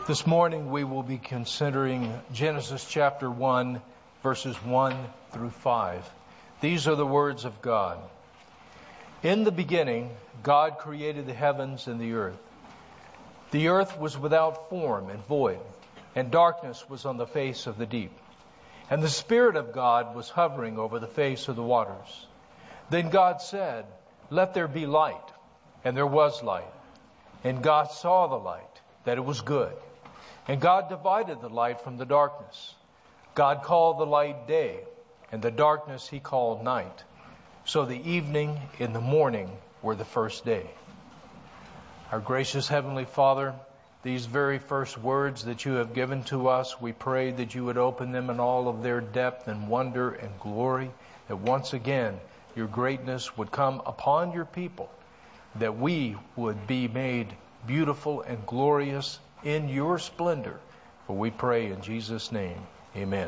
This morning we will be considering Genesis chapter 1, verses 1 through 5. These are the words of God. In the beginning, God created the heavens and the earth. The earth was without form and void, and darkness was on the face of the deep. And the Spirit of God was hovering over the face of the waters. Then God said, "Let there be light," and there was light. And God saw the light, that it was good. And God divided the light from the darkness. God called the light day, and the darkness He called night. So the evening and the morning were the first day. Our gracious Heavenly Father, these very first words that you have given to us, we pray that you would open them in all of their depth and wonder and glory, that once again your greatness would come upon your people, that we would be made beautiful and glorious in your splendor. For we pray in Jesus' name, amen.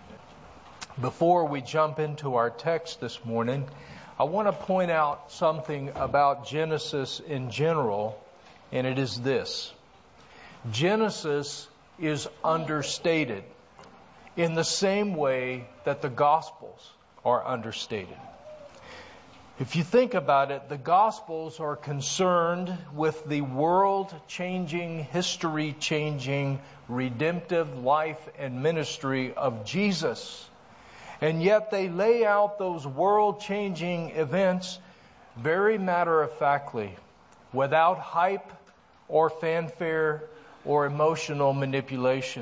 Before we jump into our text this morning, I want to point out something about Genesis in general, and it is this. Genesis is understated in the same way that the Gospels are understated. If you think about it, the Gospels are concerned with the world-changing, history-changing, redemptive life and ministry of Jesus. And yet they lay out those world-changing events very matter-of-factly, without hype or fanfare or emotional manipulation.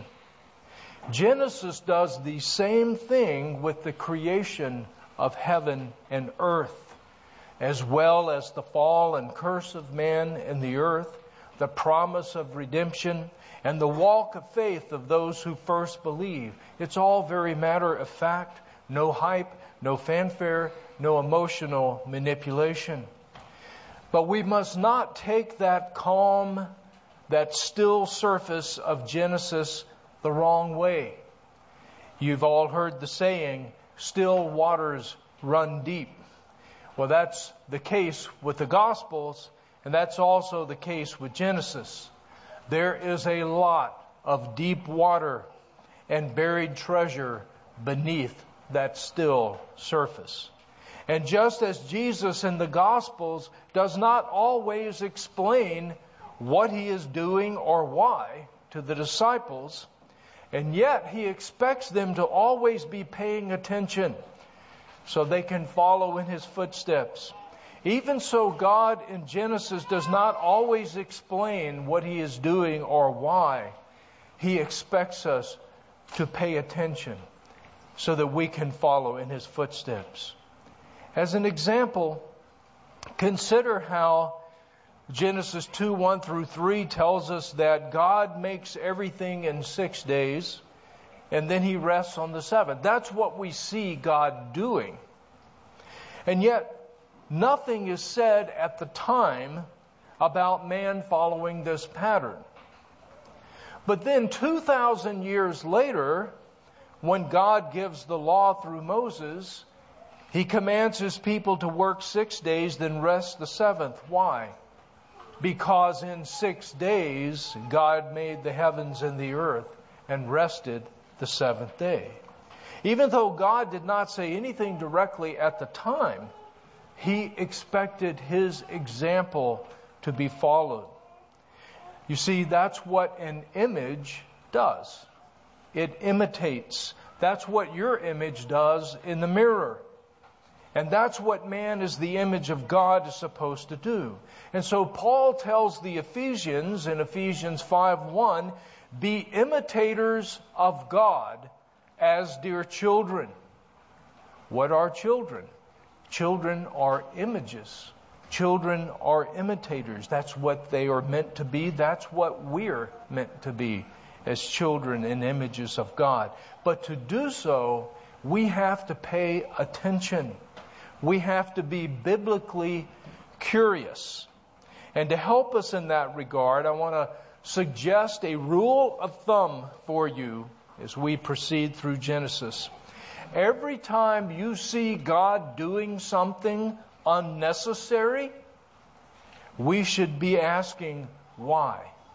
Genesis does the same thing with the creation of heaven and earth, as well as the fall and curse of man and the earth, the promise of redemption, and the walk of faith of those who first believe. It's all very matter of fact, no hype, no fanfare, no emotional manipulation. But we must not take that calm, that still surface of Genesis the wrong way. You've all heard the saying, still waters run deep. Well, that's the case with the Gospels, and that's also the case with Genesis. There is a lot of deep water and buried treasure beneath that still surface. And just as Jesus in the Gospels does not always explain what He is doing or why to the disciples, and yet He expects them to always be paying attention so they can follow in His footsteps. Even so, God in Genesis does not always explain what He is doing or why. He expects us to pay attention so that we can follow in His footsteps. As an example, consider how Genesis 2, 1 through 3 tells us that God makes everything in 6 days, and then He rests on the seventh. That's what we see God doing. And yet, nothing is said at the time about man following this pattern. But then 2,000 years later, when God gives the law through Moses, He commands His people to work 6 days, then rest the seventh. Why? Because in 6 days, God made the heavens and the earth and rested the seventh day. Even though God did not say anything directly at the time, He expected His example to be followed. You see, that's what an image does. It imitates. That's what your image does in the mirror. And that's what man as the image of God is supposed to do. And so Paul tells the Ephesians in Ephesians 5:1, be imitators of God as dear children. What are children? Children are images. Children are imitators. That's what they are meant to be. That's what we're meant to be as children and images of God. But to do so, we have to pay attention. We have to be biblically curious. And to help us in that regard, I want to suggest a rule of thumb for you as we proceed through Genesis. Every time you see God doing something unnecessary, we should be asking why.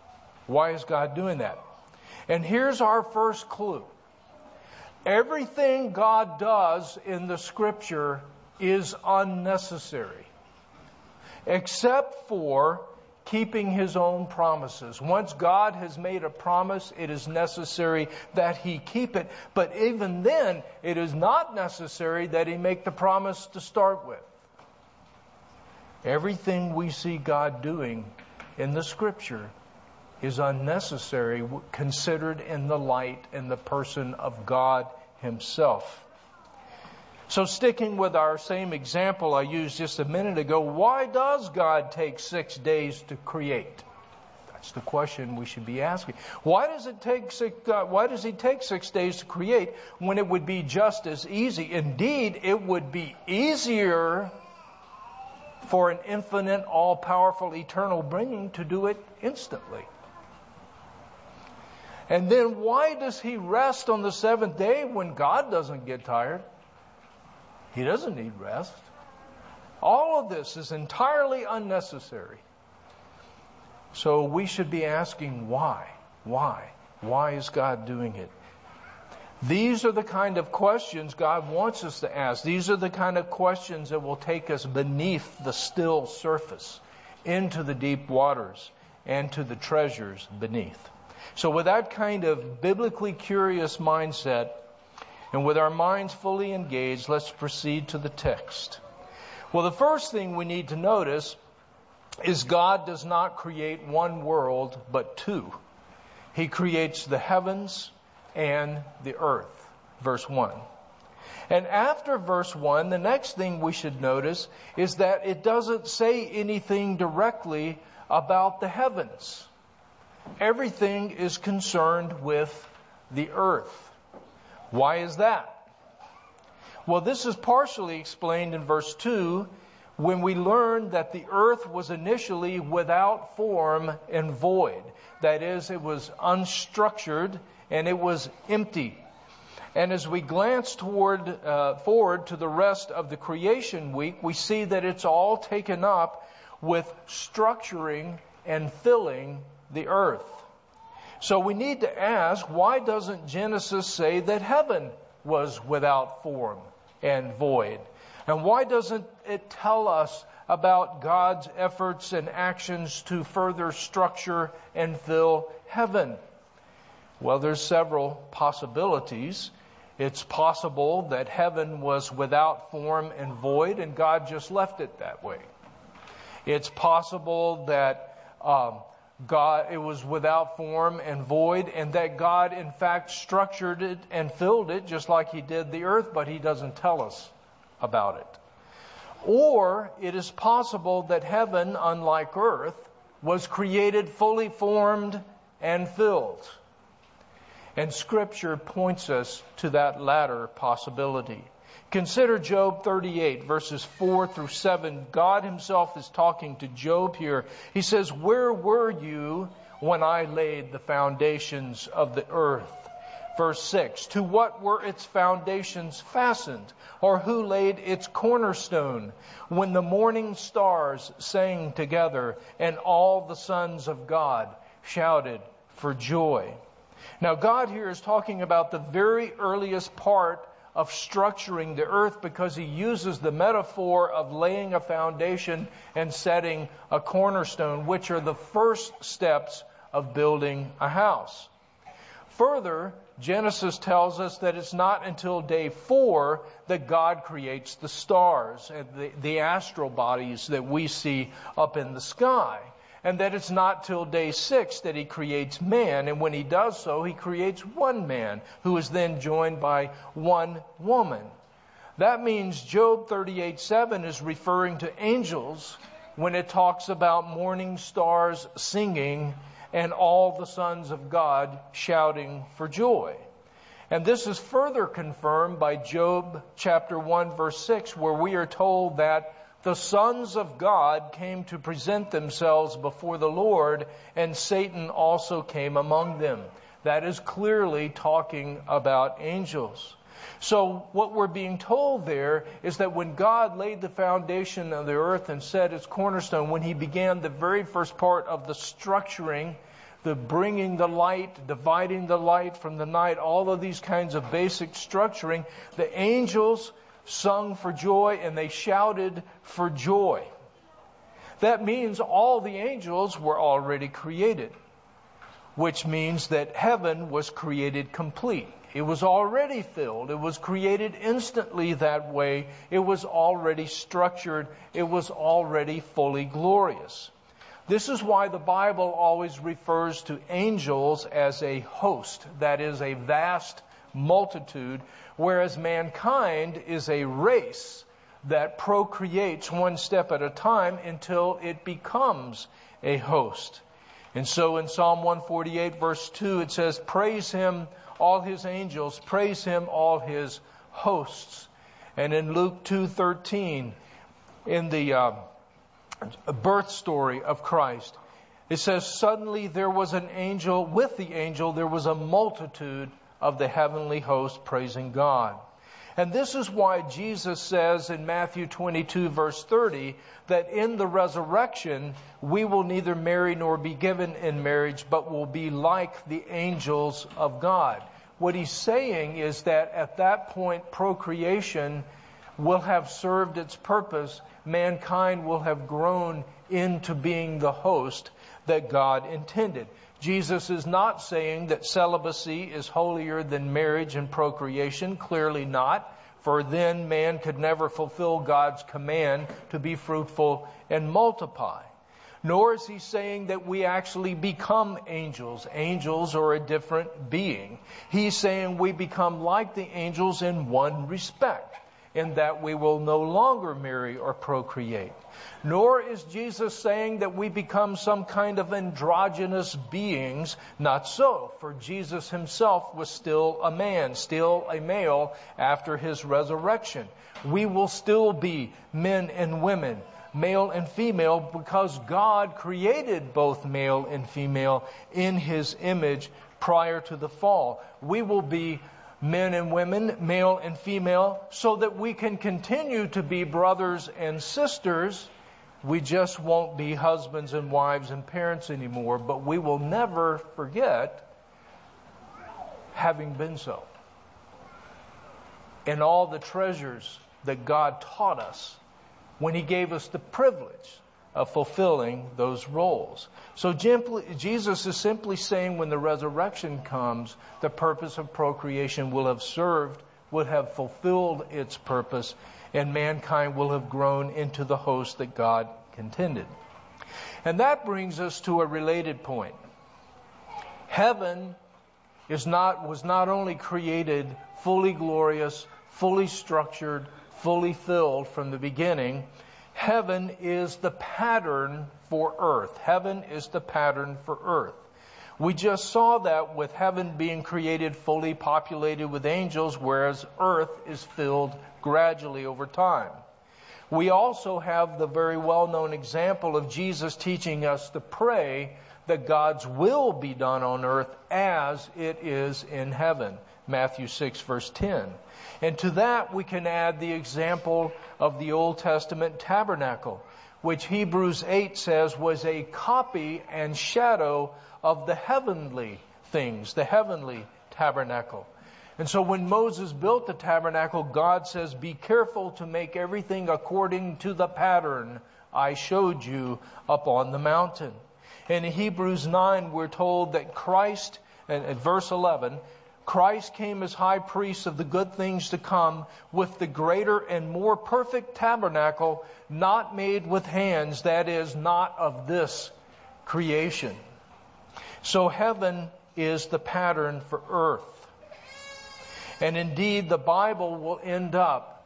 Why is God doing that? And here's our first clue. Everything God does in the Scripture is unnecessary, except for keeping His own promises. Once God has made a promise, it is necessary that He keep it. But even then, it is not necessary that He make the promise to start with. Everything we see God doing in the Scripture is unnecessary, considered in the light and the person of God Himself. So sticking with our same example I used just a minute ago, why does God take 6 days to create? That's the question we should be asking. Why does He take 6 days to create when it would be just as easy? Indeed, it would be easier for an infinite, all-powerful, eternal being to do it instantly. And then why does He rest on the seventh day when God doesn't get tired? He doesn't need rest. All of this is entirely unnecessary. So we should be asking why? Why? Why is God doing it? These are the kind of questions God wants us to ask. These are the kind of questions that will take us beneath the still surface, into the deep waters, and to the treasures beneath. So with that kind of biblically curious mindset, and with our minds fully engaged, let's proceed to the text. Well, the first thing we need to notice is God does not create one world, but two. He creates the heavens and the earth. Verse 1. And after verse 1, the next thing we should notice is that it doesn't say anything directly about the heavens. Everything is concerned with the earth. Why is that? Well, this is partially explained in verse 2 when we learn that the earth was initially without form and void. That is, it was unstructured and it was empty. And as we glance forward to the rest of the creation week, we see that it's all taken up with structuring and filling the earth. So we need to ask, why doesn't Genesis say that heaven was without form and void? And why doesn't it tell us about God's efforts and actions to further structure and fill heaven? Well, there's several possibilities. It's possible that heaven was without form and void and God just left it that way. It's possible that it was without form and void, and that God, in fact, structured it and filled it just like He did the earth, but He doesn't tell us about it. Or it is possible that heaven, unlike earth, was created fully formed and filled. And Scripture points us to that latter possibility. Consider Job 38, verses 4 through 7. God Himself is talking to Job here. He says, "Where were you when I laid the foundations of the earth?" Verse 6, "To what were its foundations fastened? Or who laid its cornerstone? When the morning stars sang together and all the sons of God shouted for joy." Now God here is talking about the very earliest part of structuring the earth, because He uses the metaphor of laying a foundation and setting a cornerstone, which are the first steps of building a house. Further, Genesis tells us that it's not until day 4 that God creates the stars and the astral bodies that we see up in the sky. And that it's not till day 6 that He creates man. And when He does so, He creates one man who is then joined by one woman. That means Job 38:7 is referring to angels when it talks about morning stars singing and all the sons of God shouting for joy. And this is further confirmed by Job chapter 1 verse 6, where we are told that the sons of God came to present themselves before the Lord, and Satan also came among them. That is clearly talking about angels. So what we're being told there is that when God laid the foundation of the earth and set its cornerstone, when He began the very first part of the structuring, the bringing the light, dividing the light from the night, all of these kinds of basic structuring, the angels sung for joy and they shouted for joy. That means all the angels were already created, which means that heaven was created complete. It was already filled. It was created instantly that way. It was already structured. It was already fully glorious. This is why the Bible always refers to angels as a host, that is, a vast multitude, whereas mankind is a race that procreates one step at a time until it becomes a host. And so in Psalm 148 verse 2 it says, "Praise Him, all His angels, praise Him, all His hosts." And in Luke 2:13, in the birth story of Christ, it says, "Suddenly there was an angel, with the angel there was a multitude of the heavenly host praising God." And this is why Jesus says in Matthew 22 verse 30 that in the resurrection we will neither marry nor be given in marriage, but will be like the angels of God. What he's saying is that at that point procreation will have served its purpose. Mankind will have grown into being the host that God intended. Jesus is not saying that celibacy is holier than marriage and procreation. Clearly not, for then man could never fulfill God's command to be fruitful and multiply. Nor is he saying that we actually become angels. Angels are a different being. He's saying we become like the angels in one respect, in that we will no longer marry or procreate. Nor is Jesus saying that we become some kind of androgynous beings. Not so, for Jesus himself was still a man, still a male after his resurrection. We will still be men and women, male and female, because God created both male and female in His image prior to the fall. We will be men and women, male and female, so that we can continue to be brothers and sisters. We just won't be husbands and wives and parents anymore, but we will never forget having been so. And all the treasures that God taught us when He gave us the privilege of fulfilling those roles. So Jesus is simply saying when the resurrection comes, the purpose of procreation will have served, would have fulfilled its purpose, and mankind will have grown into the host that God intended. And that brings us to a related point. Heaven was not only created fully glorious, fully structured, fully filled from the beginning. Heaven is the pattern for earth. Heaven is the pattern for earth. We just saw that with heaven being created fully populated with angels, whereas earth is filled gradually over time. We also have the very well-known example of Jesus teaching us to pray that God's will be done on earth as it is in heaven. Matthew 6 verse 10. And to that we can add the example of the Old Testament tabernacle, which Hebrews 8 says was a copy and shadow of the heavenly things, the heavenly tabernacle. And so when Moses built the tabernacle, God says, "Be careful to make everything according to the pattern I showed you up on the mountain." And in Hebrews 9, we're told that Christ, and at verse 11, Christ came as high priest of the good things to come with the greater and more perfect tabernacle, not made with hands, that is, not of this creation. So heaven is the pattern for earth. And indeed, the Bible will end up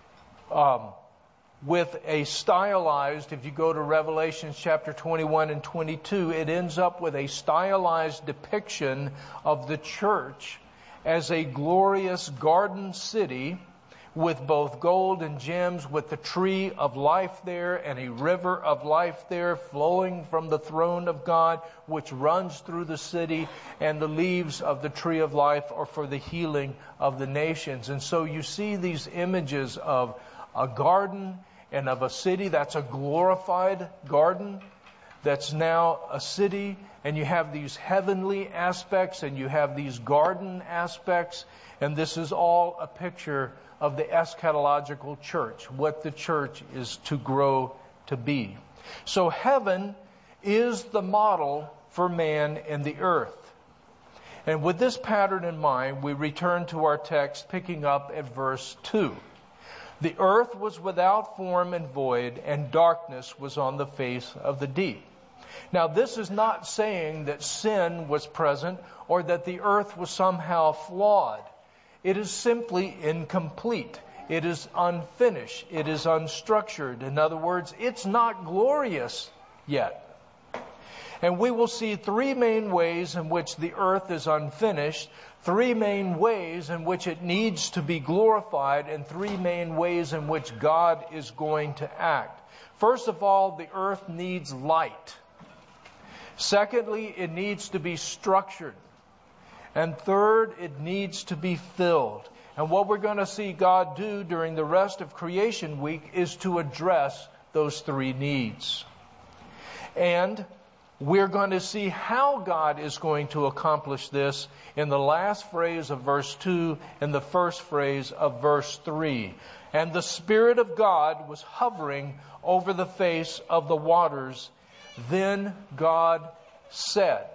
with a stylized, if you go to Revelation chapter 21 and 22, it ends up with a stylized depiction of the church as a glorious garden city with both gold and gems, with the tree of life there and a river of life there flowing from the throne of God, which runs through the city, and the leaves of the tree of life are for the healing of the nations. And so you see these images of a garden and of a city that's a glorified garden, that's now a city, and you have these heavenly aspects, and you have these garden aspects, and this is all a picture of the eschatological church, what the church is to grow to be. So heaven is the model for man and the earth. And with this pattern in mind, we return to our text, picking up at verse 2. The earth was without form and void, and darkness was on the face of the deep. Now, this is not saying that sin was present or that the earth was somehow flawed. It is simply incomplete. It is unfinished. It is unstructured. In other words, it's not glorious yet. And we will see three main ways in which the earth is unfinished, three main ways in which it needs to be glorified, and three main ways in which God is going to act. First of all, the earth needs light. Secondly, it needs to be structured. And third, it needs to be filled. And what we're going to see God do during the rest of Creation Week is to address those three needs. And we're going to see how God is going to accomplish this in the last phrase of verse 2 and the first phrase of verse 3. And the Spirit of God was hovering over the face of the waters. Then God said.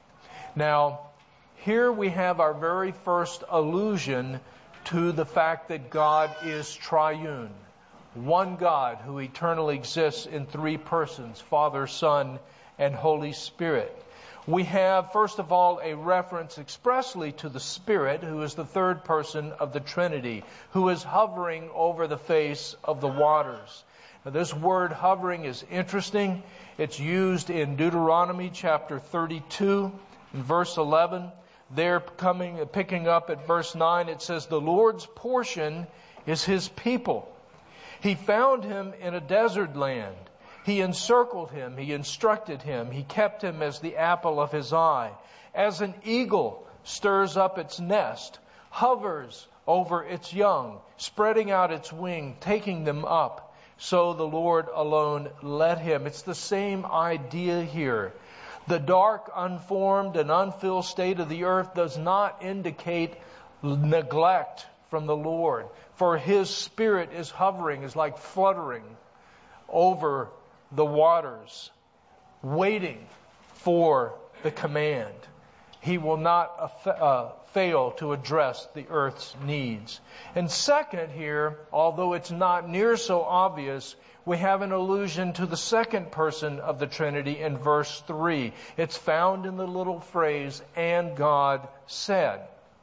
Now, here we have our very first allusion to the fact that God is triune. One God who eternally exists in three persons, Father, Son, and Holy Spirit. We have, first of all, a reference expressly to the Spirit, who is the third person of the Trinity, who is hovering over the face of the waters. Now, this word hovering is interesting. It's used in Deuteronomy chapter 32, in verse 11. There, picking up at verse 9, it says, "The Lord's portion is His people. He found him in a desert land. He encircled him, He instructed him, He kept him as the apple of His eye. As an eagle stirs up its nest, hovers over its young, spreading out its wing, taking them up, so the Lord alone led him." It's the same idea here. The dark, unformed, and unfilled state of the earth does not indicate neglect from the Lord, for His Spirit is hovering, is like fluttering over the waters, waiting for the command. He will not fail to address the earth's needs. And second here, although it's not near so obvious, we have an allusion to the second person of the Trinity in verse 3. It's found in the little phrase, "and God said."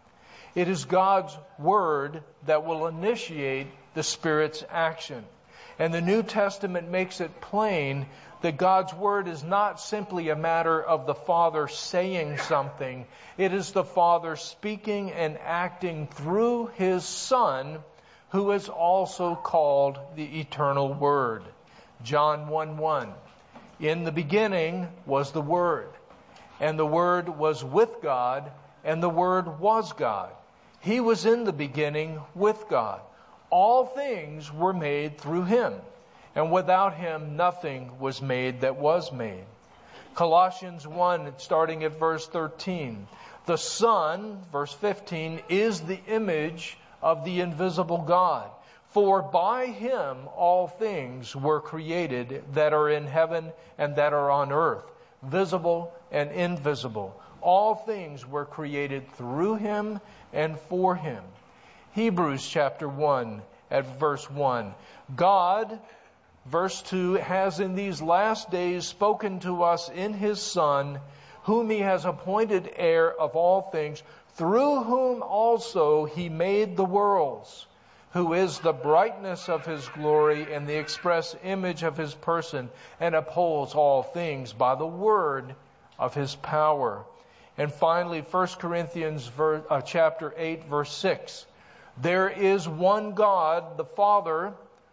It is God's Word that will initiate the Spirit's action. And the New Testament makes it plain that God's Word is not simply a matter of the Father saying something. It is the Father speaking and acting through His Son, who is also called the Eternal Word. John 1:1. "In the beginning was the Word, and the Word was with God, and the Word was God. He was in the beginning with God. All things were made through Him, and without Him nothing was made that was made." Colossians 1, starting at verse 13. "The Son," verse 15, "is the image of the invisible God. For by Him all things were created that are in heaven and that are on earth, visible and invisible. All things were created through Him and for Him." Hebrews chapter 1 at verse 1. "God," verse 2, "has in these last days spoken to us in His Son, whom He has appointed heir of all things, through whom also He made the worlds, who is the brightness of His glory and the express image of His person, and upholds all things by the word of His power." And finally, 1 Corinthians chapter 8, verse 6. "There is one God, the Father,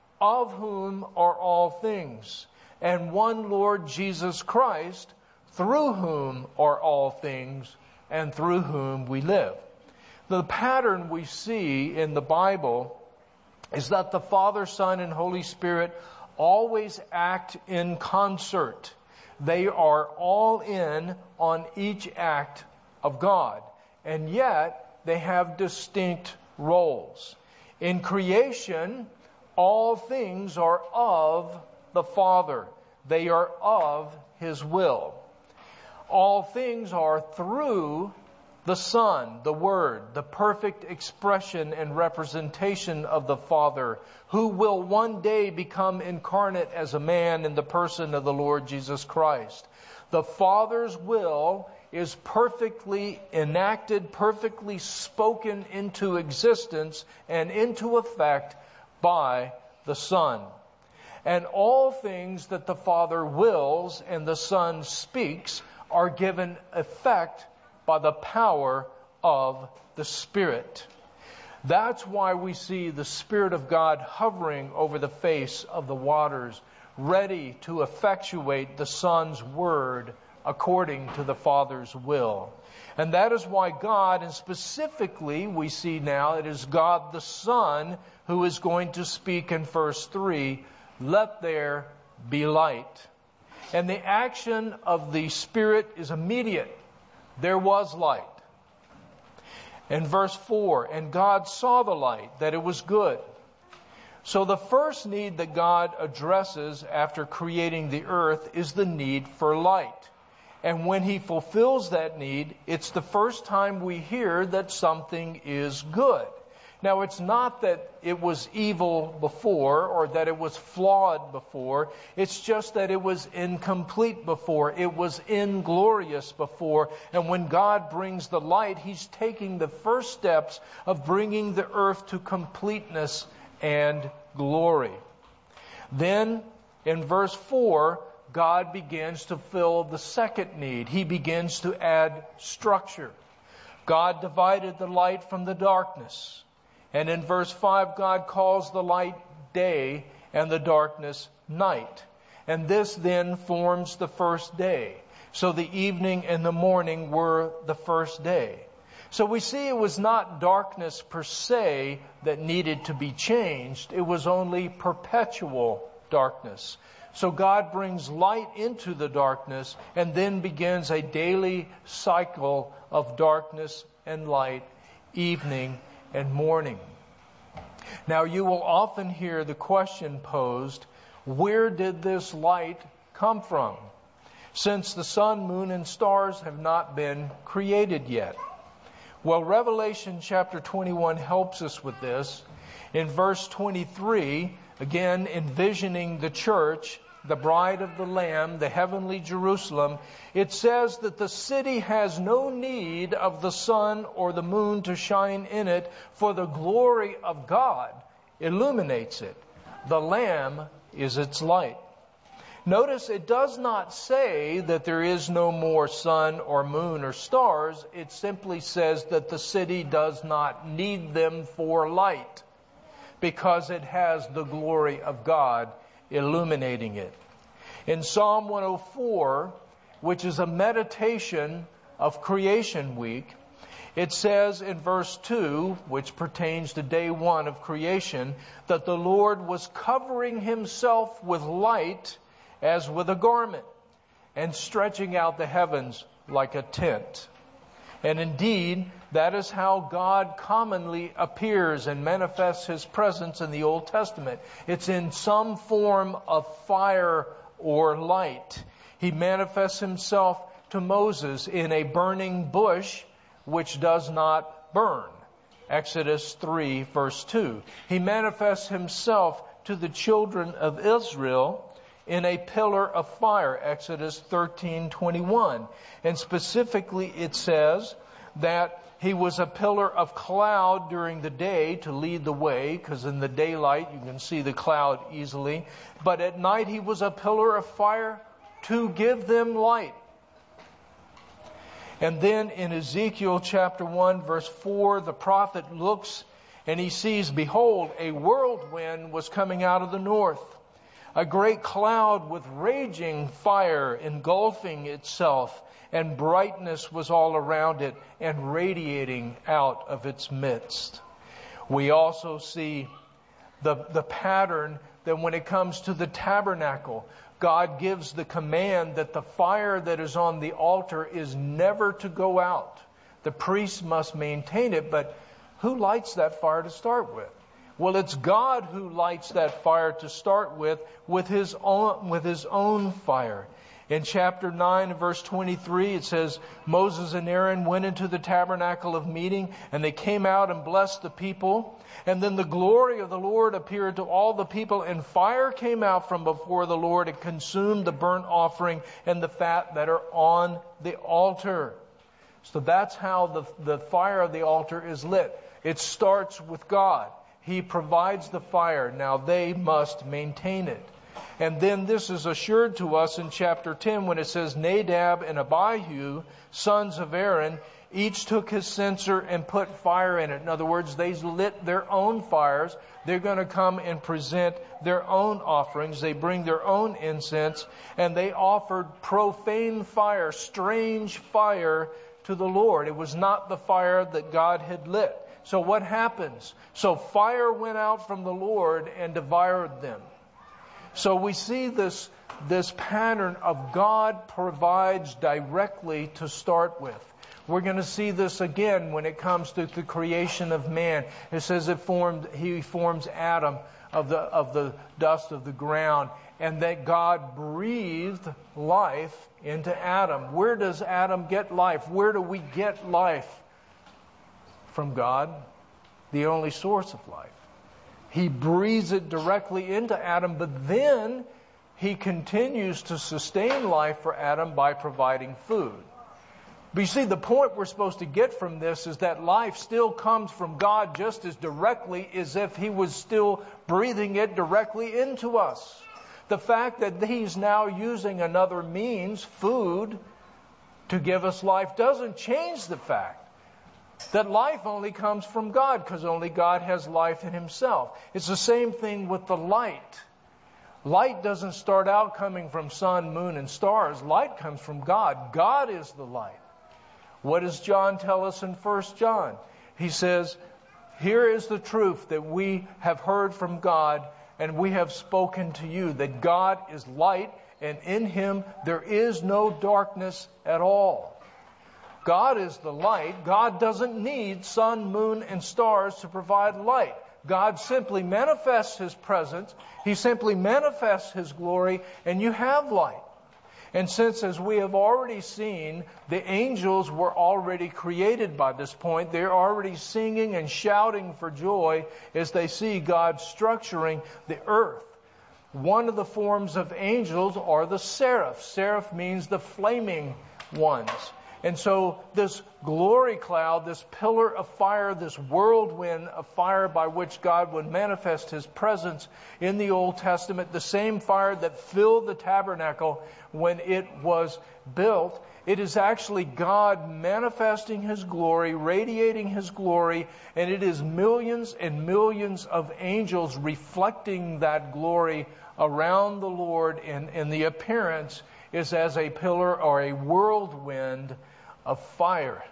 of whom are all things, and one Lord Jesus Christ, through whom are all things, and through whom we live." The pattern we see in the Bible is that the Father, Son, and Holy Spirit always act in concert. They are all in on each act of God, and yet they have distinct roles. In creation, all things are of the Father. They are of His will. All things are through the Son, the Word, the perfect expression and representation of the Father, who will one day become incarnate as a man in the person of the Lord Jesus Christ. The Father's will is perfectly enacted, perfectly spoken into existence and into effect by the Son. And all things that the Father wills and the Son speaks are given effect by the power of the Spirit. That's why we see the Spirit of God hovering over the face of the waters, ready to effectuate the Son's word according to the Father's will. And that is why God, and specifically we see now it is God the Son who is going to speak in verse 3, "Let there be light." And the action of the Spirit is immediate. There was light. In verse 4, "And God saw the light, that it was good." So the first need that God addresses after creating the earth is the need for light. And when He fulfills that need, it's the first time we hear that something is good. Now, it's not that it was evil before or that it was flawed before. It's just that it was incomplete before. It was inglorious before. And when God brings the light, He's taking the first steps of bringing the earth to completeness and glory. Then, in verse 4, God begins to fill the second need. He begins to add structure. God divided the light from the darkness. And in verse 5, God calls the light day and the darkness night. And this then forms the first day. So the evening and the morning were the first day. So we see it was not darkness per se that needed to be changed. It was only perpetual darkness. So God brings light into the darkness and then begins a daily cycle of darkness and light, evening and morning. Now you will often hear the question posed, where did this light come from? Since the sun, moon, and stars have not been created yet. Well, Revelation chapter 21 helps us with this. In verse 23, again envisioning the church, the bride of the Lamb, the heavenly Jerusalem, it says that the city has no need of the sun or the moon to shine in it, for the glory of God illuminates it. The Lamb is its light. Notice it does not say that there is no more sun or moon or stars. It simply says that the city does not need them for light because it has the glory of God illuminating it. In Psalm 104, which is a meditation of creation week, it says in verse 2, which pertains to day 1 of creation, that the Lord was covering Himself with light as with a garment, and stretching out the heavens like a tent. And indeed, that is how God commonly appears and manifests His presence in the Old Testament. It's in some form of fire or light. He manifests Himself to Moses in a burning bush which does not burn. Exodus 3 verse 2. He manifests Himself to the children of Israel in a pillar of fire, Exodus 13:21. And specifically it says that He was a pillar of cloud during the day to lead the way, because in the daylight you can see the cloud easily. But at night He was a pillar of fire to give them light. And then in Ezekiel chapter 1 verse 4, the prophet looks and he sees, behold, a whirlwind was coming out of the north. A great cloud with raging fire engulfing itself, and brightness was all around it and radiating out of its midst. We also see the pattern that when it comes to the tabernacle, God gives the command that the fire that is on the altar is never to go out. The priest must maintain it, but who lights that fire to start with? Well, it's God who lights that fire to start with His own fire. In chapter 9, verse 23, it says, Moses and Aaron went into the tabernacle of meeting, and they came out and blessed the people. And then the glory of the Lord appeared to all the people, and fire came out from before the Lord and consumed the burnt offering and the fat that are on the altar. So that's how the fire of the altar is lit. It starts with God. He provides the fire. Now they must maintain it. And then this is assured to us in chapter 10 when it says, Nadab and Abihu, sons of Aaron, each took his censer and put fire in it. In other words, they lit their own fires. They're going to come and present their own offerings. They bring their own incense, and they offered profane fire, strange fire to the Lord. It was not the fire that God had lit. So what happens? So fire went out from the Lord and devoured them. So we see this pattern of God provides directly to start with. We're going to see this again when it comes to the creation of man. It says He forms Adam of the dust of the ground, and that God breathed life into Adam. Where does Adam get life? Where do we get life? From God, the only source of life. He breathes it directly into Adam, but then He continues to sustain life for Adam by providing food. But you see, the point we're supposed to get from this is that life still comes from God just as directly as if He was still breathing it directly into us. The fact that He's now using another means, food, to give us life doesn't change the fact that life only comes from God, because only God has life in Himself. It's the same thing with the light. Light doesn't start out coming from sun, moon, and stars. Light comes from God. God is the light. What does John tell us in 1 John? He says, here is the truth that we have heard from God, and we have spoken to you, that God is light, and in Him there is no darkness at all. God is the light. God doesn't need sun, moon, and stars to provide light. God simply manifests His presence. He simply manifests His glory, and you have light. And since, as we have already seen, the angels were already created by this point, they're already singing and shouting for joy as they see God structuring the earth. One of the forms of angels are the seraphs. Seraph means the flaming ones. And so this glory cloud, this pillar of fire, this whirlwind of fire by which God would manifest His presence in the Old Testament, the same fire that filled the tabernacle when it was built, it is actually God manifesting His glory, radiating His glory, and it is millions and millions of angels reflecting that glory around the Lord, and the appearance is as a pillar or a whirlwind of fire.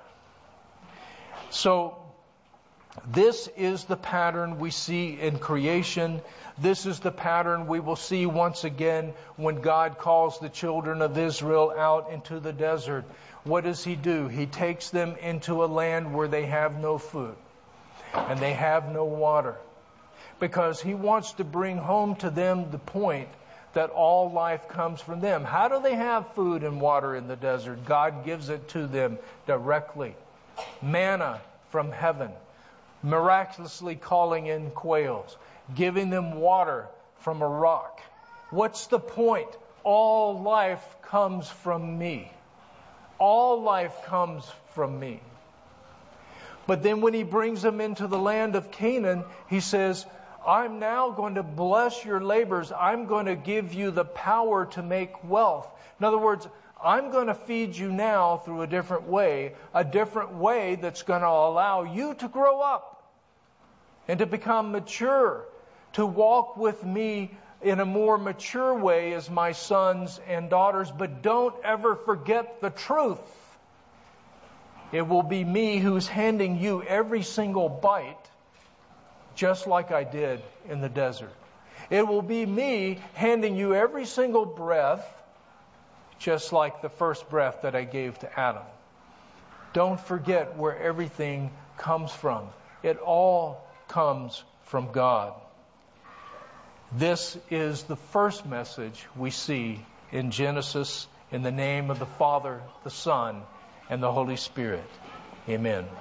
So this is the pattern we see in creation. This is the pattern we will see once again when God calls the children of Israel out into the desert. What does He do? He takes them into a land where they have no food and they have no water, because He wants to bring home to them the point that all life comes from them. How do they have food and water in the desert? God gives it to them directly. Manna from heaven, miraculously calling in quails, giving them water from a rock. What's the point? All life comes from me. All life comes from me. But then when He brings them into the land of Canaan, He says, I'm now going to bless your labors. I'm going to give you the power to make wealth. In other words, I'm going to feed you now through a different way that's going to allow you to grow up and to become mature, to walk with me in a more mature way as my sons and daughters. But don't ever forget the truth. It will be me who's handing you every single bite, just like I did in the desert. It will be me handing you every single breath, just like the first breath that I gave to Adam. Don't forget where everything comes from. It all comes from God. This is the first message we see in Genesis, in the name of the Father, the Son, and the Holy Spirit. Amen.